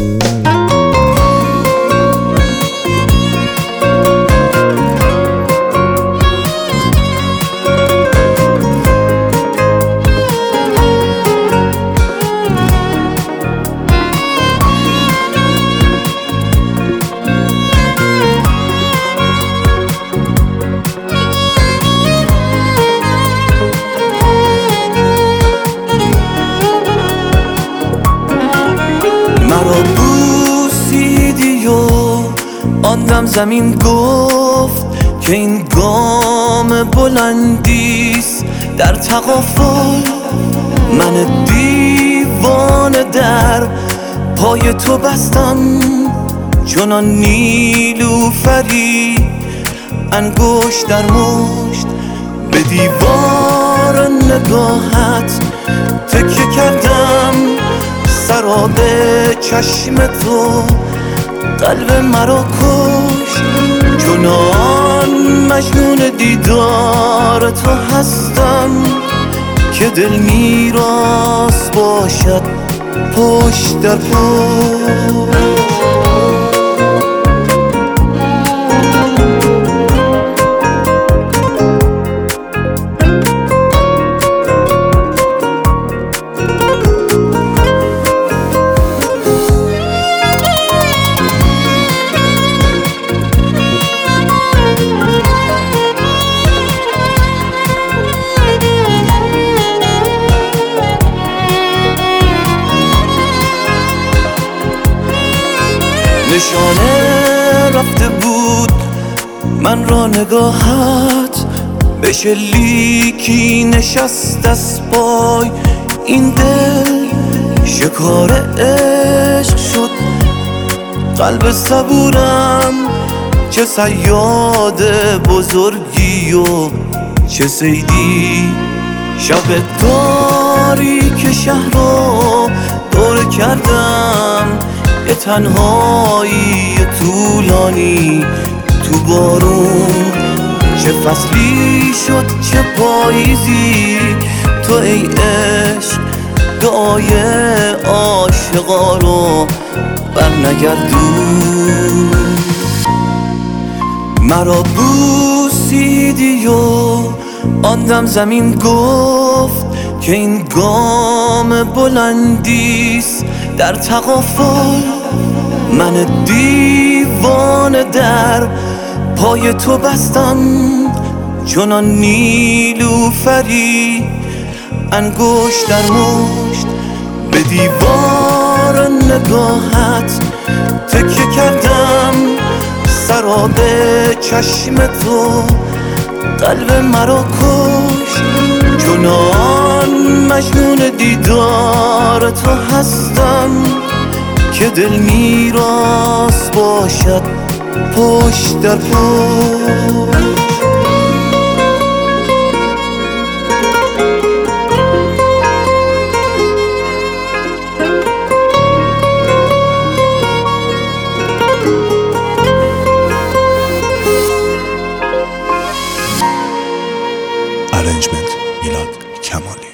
مرا بوسیدی و آن دم زمین گفت که این گام بلندیست در تغافل. من دیوانه در پای تو بستم چنان نیلوفری، انگشت در مشت به دیوار نگاهت تکیه کردم. سراب چشم تو قلب مرا کشت، چنان مجنون دیدار تو هستم که دل میراث باشد پشت در پشت. نشانه رفته بود من را نگاهت، به شلیکی نشست از پای این دل. شکار عشق شد قلب صبورم، چه صیاد بزرگی و چه صیدی. شب تاریک شهر رو دور کردم، یه تنهایی طولانی تو بارون. چه فصلی شد چه پاییزی، تو ای عشق دعای عاشقا رو برنگردون. مرا بوسیدی و آن دم زمین گفت که این گام بلندیست در تغافل. من دیوانه در پای تو بستم چنان نیلوفری، انگشت در مشت به دیوار نگاهت تکیه کردم. سراب چشم تو قلب مرا کشت، چنان مجنون دیدار تو هستم که دل میراث باشد پشت در پشت. Arrangement میلاد کمالی.